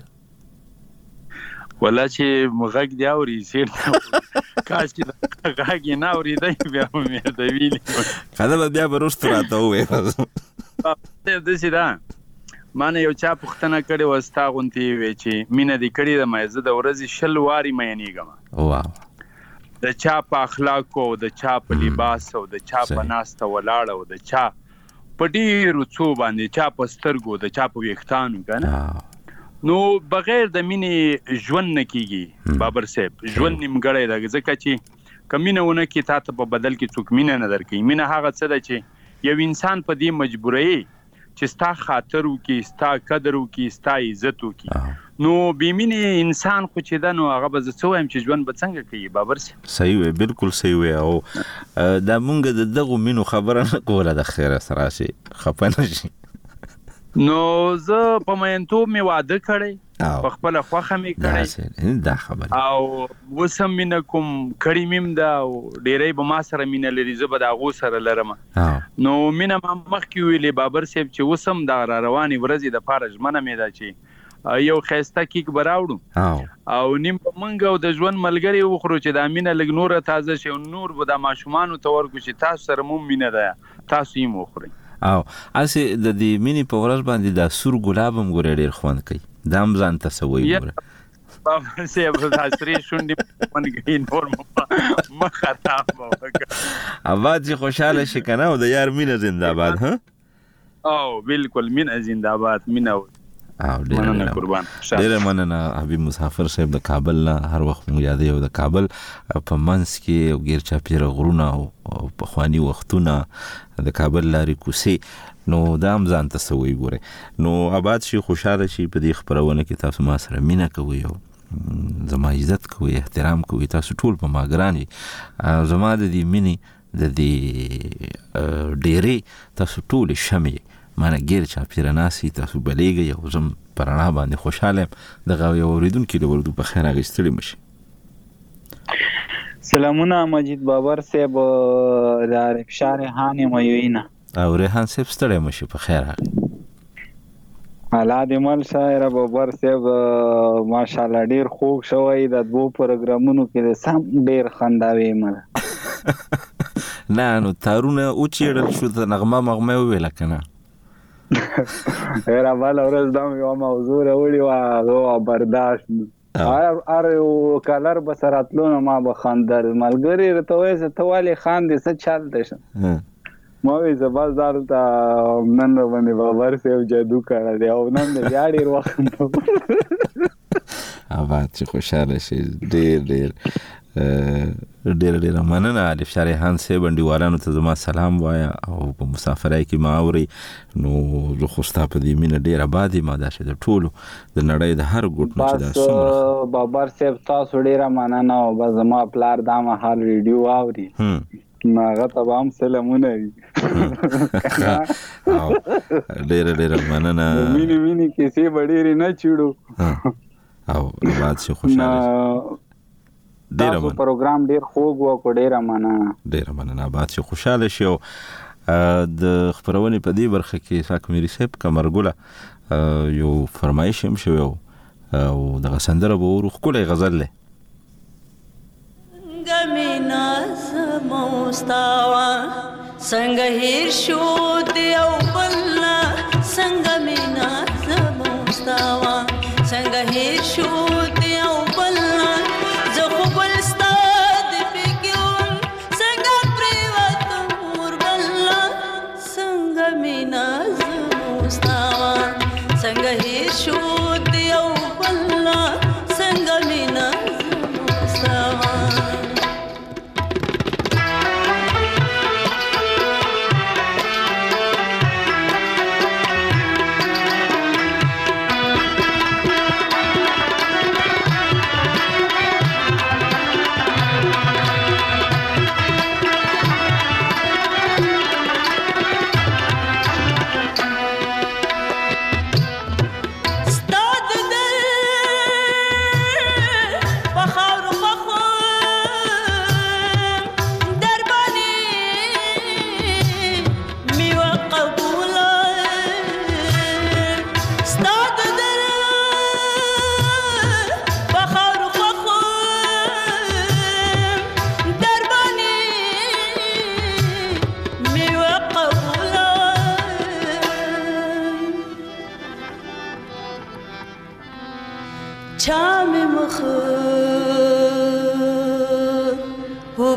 ولا چې مغاګ دی اوري سیټ کاش چې غاګ نه اوري دی بیا مې د ویلي خدای بیا ورست راته وې د سې دا مانه یو چا پختنه کړي وستا غونتی وی چې مینه دې کړی د مېزه د ورځې شل واری مې نیګم. واه د چا په اخلاق او د چا په لباس او د چا په ناسته ولاړ او د چا په ډیرو څو باندې چا په سترګو د چا په ویښتانو کنه نو بغیر د مینې ژوند نه کیږي بابر صاحب ژوند نیمګړی دی ځکه چې کمینه ونه کی تا ته په بدل کې څوک مینه نه درکوي مینه هغه څه ده چې یو انسان په دې مجبوري چې ستا خاطر وکي ستا قدر وکي ستا عزت وکي نو بېمینې انسان خو چې ده نو هغه به زه څه وایم چې ژوند به څنګه کوي بابر صاحب صحیح وی بالکل صحیح وی او دا مونږ د دغو مینو خبره نه کوله د خیره سره شي خفه نه شي نو زه په مینتوب مې واده کړی په خپله خوښه مې کړی دا خبره او اوس هم مینه کوم کړې مې هم ده او ډېری به ما سره مینه لري زه به د هغو سره لرم نو مینه ما مخکې ویلې بابر صاحب چې اوس هم د را روانې ورځې دپاره ژمنه مې ده چې یو ښایسته کیک به راوړو او نیم به موږ او د ژوند ملګري وخورو چې دا مینه لږ نوره تازه شي او نور به د ماشومانو ته ورکړو چې تاسو سره مو مینه ده تاسو یې هم وخورئ او اسې د دې مینې په ورځ باندې دا سور ګلاب هم ګوره ډېر خوند کوي دا هم ځان ته څه وایي ګوره بابر صاحب دا سرې شونډې خوند کوي نور مه خراب به وکړه آباد چې خوشحاله شي که نه او د یار مینه زنده‌باد او بالکل مینه زنده‌باد مینه ډیره مننه حبیب مسافر صاحب د کابل نه هر وخت مونږ یادوو د کابل په منځ کې او غیر چاپیره غرونه او پخواني وختونه د کابل لارې کوڅې نو دا هم ځان ته څه وایي ګورئ نو آباد شي خوشحاله شي په دې خپرونه کې تاسو ما سره مینه کوئ او زما عزت کوئ احترام کوئ تاسو ټول په ما ګران یئ زما د دې مینې د دې ډېرې تاسو ټول شمې مانه غیر چاپیره ناسي تاسو بلېږئ او زم پر رڼا باندې خوشحاله یم دغه یو اورېدونکي د اردو په خیر هغې ستړي مشي سلامونه مجید بابر صاحب د عارف ریحان یم یوینه او ریحان صاحب ستړی مشي په خیر هغې الله دې مل شاعره بابر صاحب ماشاءالله ډېر خوږ شوی د دوو پروګرامونو کې د سم ډېر خنداوې مله نه نو تارونه وچېړل شو د نغمه مغمه وویله که نه هر بله ورځ دا مې یوه موضوع راوړې وه هغه برداشت هر یو کلر به سره تلو نو ما به خندل ملګري راته وایي چې ته ولې خاندې څه چل دی شه ما وایي چې بس دا دلته نن راباندې بابر صاحب جادو کړی دی او نن مې بیا ډېر وخندل آباد چې خوشحاله شي ډېر ډېره مننه عارف ریحان صاحب انډیوالانو ته زما سلام وایه او په مسافرۍ کې ما اورئ نو زه خو ستا په دې مینه ډېر اباد یم داسې د ټولو د نړۍ د هر ګوټ نه چې دا څومره بابر صاحب تاسو ډېره مننه او بس زما پلار دا مهال ریډیو اوري نو هغه ته به هم سلامونه وي ډېره مننه مینې کیسې به ډېرې نه چیړو او آباد شي خوشحاله تاسو پروګرام ډیر خوږ و کو ډیره مننه آباد شي خوشاله شي او د خبرونې په دې برخه کې ساک مری صاحب کمرګوله یو فرمایش هم شوی او دغه سندره به ورو ښکلی غزل دی ګمینا سموستاوا څنګه هیر شو دی او بلنا څنګه مینا سموستاوا څنګه هیر شو دی او بلنا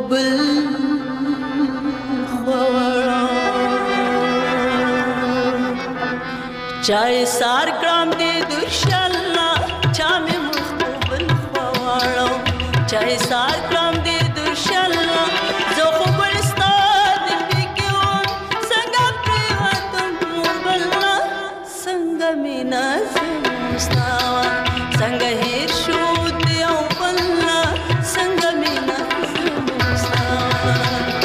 بل خوړه چای سار ګرام دې دوشلا چا مې مخ بل خوړه چای سار ګرام دې دوشلا زه خو بل ستاد پکون څنګه پریوتم بل څنګه مینا سمستاوا څنګه هیر شو دې او بل څنګه مینا سمستاوا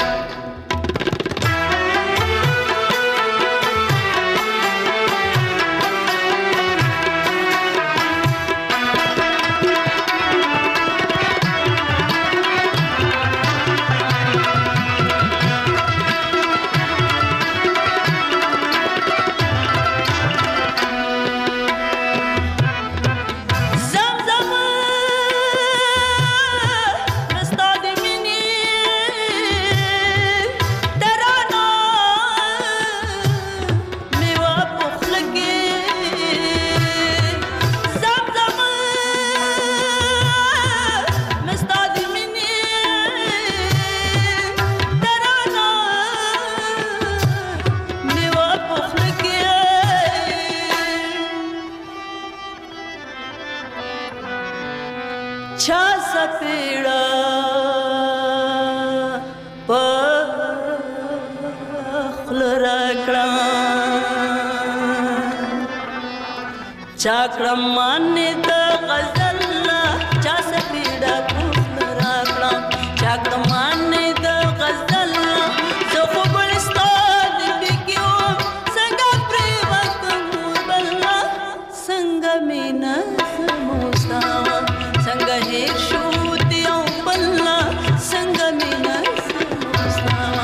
چاکړم مانه د غزل چا سپیډا پوښل راکړم چاکړم مانه د غزل زه خو ګلستان بګیو څنګه پریوتم بل څنګه مینا سموستاوا څنګه هیر شو دی او بل څنګه مینا سموستاوا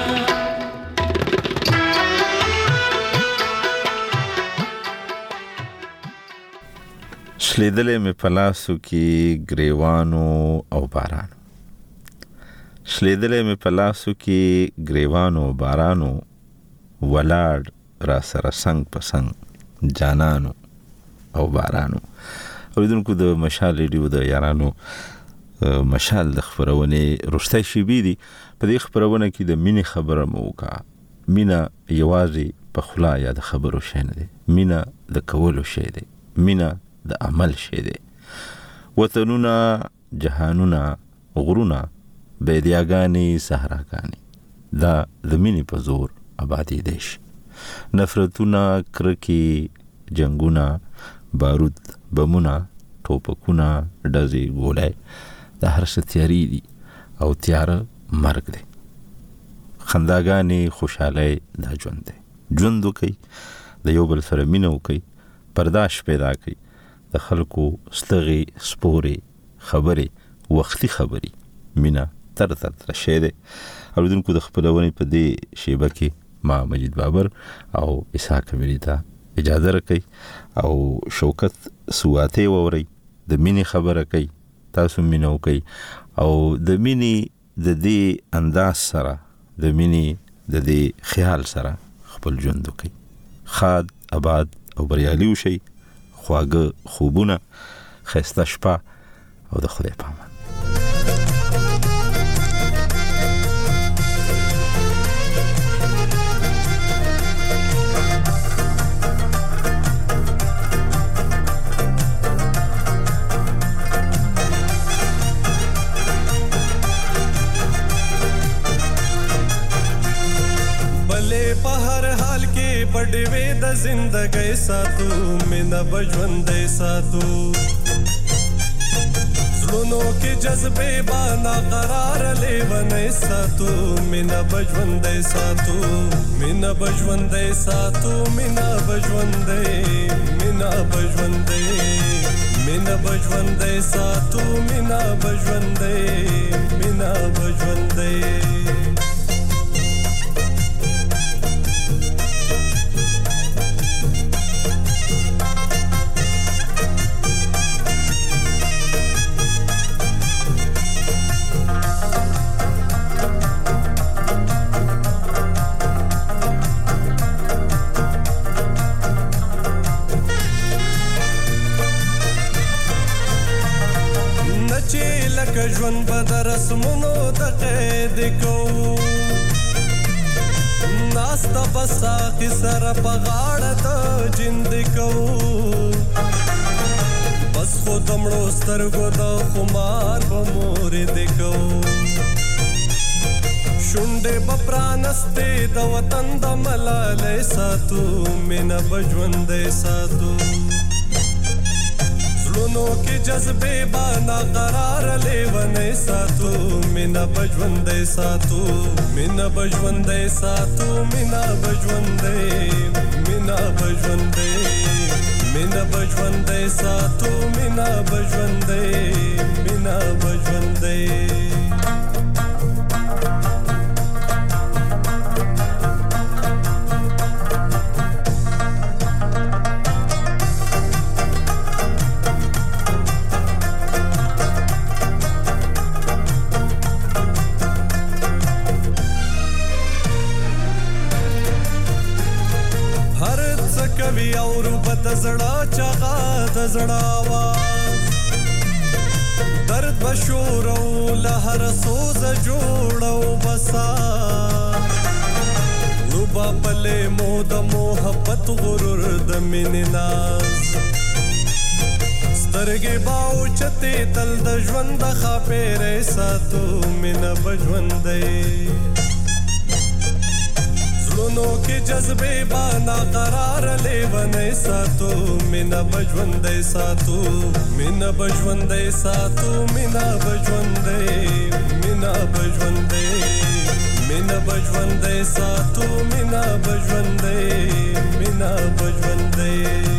شلیدلې مې پلاسو کې گریوانو او بارانو شلیدلې مې پلاسو کې گریوانو او بارانو ولاړ را سره څنګ په څنګ جانانو او بارانو. اوریدونکو د مشال ریډیو د یارانو مشال د خبرونه رښتای شي بيدي په دې خبرونه کې د مینې خبره مو وکا. مینا یوازې په خلا یا د خبرو شي نه دي، مینا د کولو شي دي، مینا د عمل شي دي. وطنونه، جهانونه، غرونه، بیدیاګانی، صحراګانی دا د مینې په زور آبادی دي. نفرتونه، کرکی، جنگونه، بارود، بمونه، ټوپکونه، ډزې، ګولای دا هر څه تیاری دي او تیار مرګ دی. خنداګانی، خوشحالي دا ژوند دی. ژوند وکي، د یو بل سره مینه وکي، پرداش پیدا کړي، د خلکو ستغي سپوري خبري وختي خبري مینا تر شي دي. اوریدونکو د خبرونه په دې شیبه کې ما مجید بابر او اسحاق کبیری ته اجازه راکړي او شوکت سواته ووري د مینې خبره کوي، تاسو مینه وکي او د مینې د دې انداز سره، د مینې د دې خیال سره خپل ژوند وکي. خاد آباد او بریالي وشي، خواږه خوبونه، خسته شپه او د خدای په امان. بډوي د زندګۍ ساتو مینا بژوندې ساتو زړونو کې جذبې باندې قرار لیونې ساتو مینا بژوندې ساتو مینا بژوندې ساتو مینا بژوندې مینا بژوندې مینا بژوندې ساتو مینا بژوندې مینا بژوندې ژوند به د رسمونو د قید کوو ناسته به ساقي سره په غاړه د جند کوو بس خو د مړو سترګو د خمار به مورد کوو شونډې به پرانستې د وطن د ملالۍ ساتو مینه به ژوندی ساتو زړونو کې جذبې به ناقراره لیونی ساتو مینه به ژوندی ساتو مینه به ژوندی ساتو مینه به ژوندی مینه به ژوندی مینه به ژوندی ساتو مینه به ژوندی مینه به ژوندی زړه چغا د زړه आवाज درد بشور او لهر سوز جوړو بسا روبا پله مو د محبت غرور د مين ناز سترګې باو چته تل د ژوند خاپېره ساتو مين بجوندې زړونو کې جذبې با ناقرار لیونی ساتو مینه بجوندی ساتو مینه بجوندی ساتو مینه بجوندی مینه بجوندی مینه بجوندی ساتو مینه بجوندی مینه بجوندی